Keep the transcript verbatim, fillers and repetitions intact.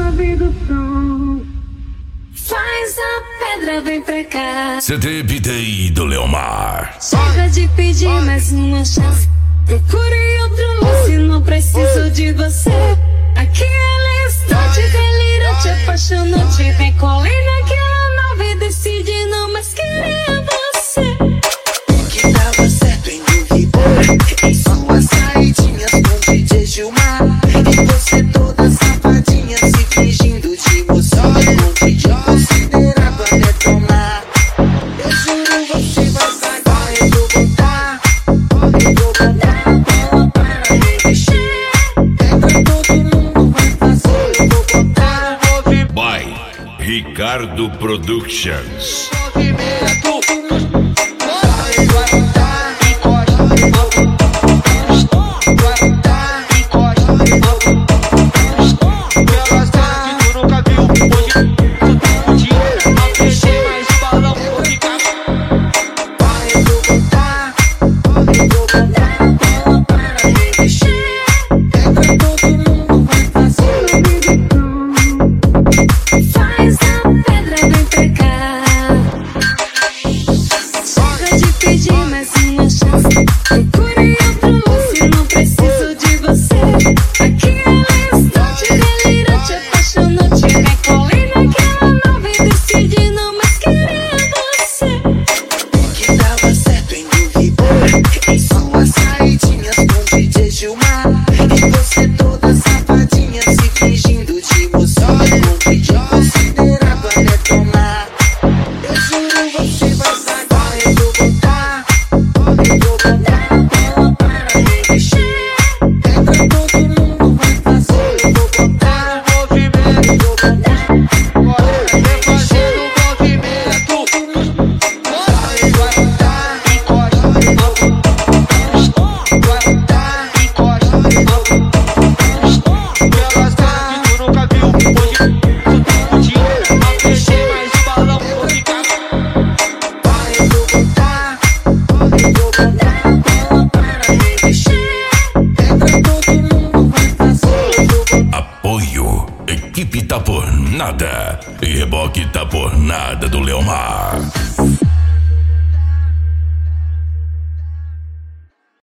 chave do som. Faz a pedra, vem pra cá. C D B D do Leomar. Chega de pedir mais uma chance. Procure outro lance, não preciso de você. Aquele instante delirante, apaixonante. Vem colher naquela nave, decide não mais querer você. Que dava certo em duvidar. Em suas saidinhas com D J Gilmar. E você toda safadinha, se fingindo de moça. Com D J considerado a detonar. Eu juro, você vai sacar, eu vou botar. Eu vou botar a bola para me mexer. Entra todo mundo, vai fazer, eu vou botar. By Ricardo Productions. Movimento. Equipe Tá Por Nada e Reboque Tá Por Nada do Leomar.